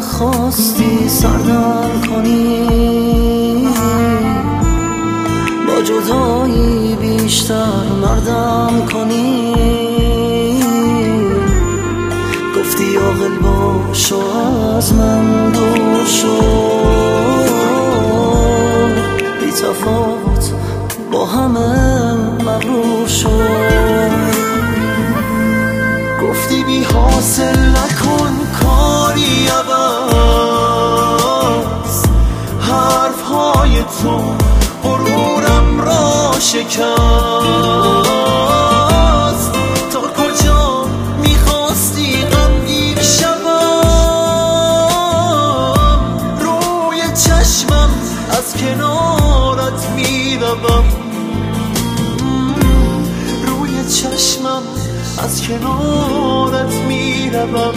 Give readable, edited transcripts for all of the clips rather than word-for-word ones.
خواستی سردم کنی، با جدایی بیشتر مردم کنی. گفتی عاقل باش و از من دور شو، بی تفاوت با همه مغرور شو. گفتی بی حاصل نکن کاری عوض، حرفهای تو غرورم را شکست. تا کجا میخواستی غمگین شوم، روی چشمم از کنارت میروم، روی چشمم از کنارت میروم.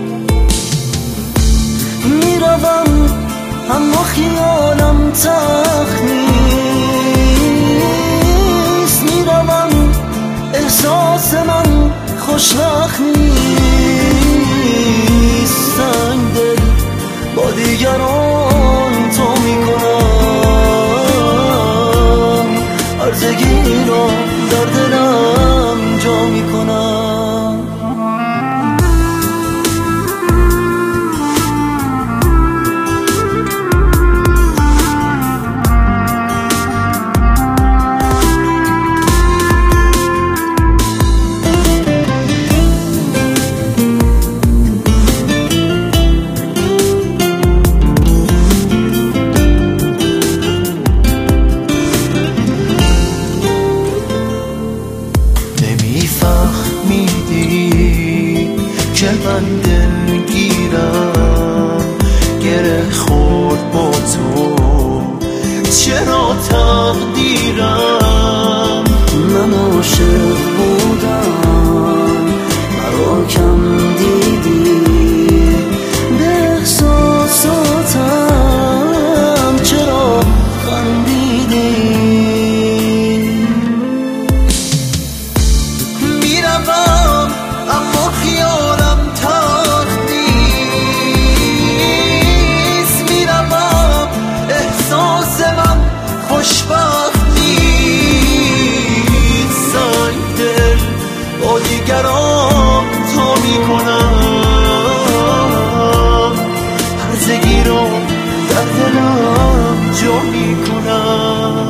میروم اما خیالم تخت نیست، میروم احساس من خوشبخت نیست. سنگ دل با دیگران تو میکنم، هرزگی را در دلم جا میکنم. نمیفهمیدی که من دلگیرم، گره خورد با تو چرا تقدیرم. من عاشق بودم مرا کم دیدی، به احساساتم چرا خندیدی. میروم اما خیالم تخت نیست، میروم احساس من خوشبخت نیست. سنگ دل با دیگران تا میکنم، هرزگی رو در دلم جا میکنم.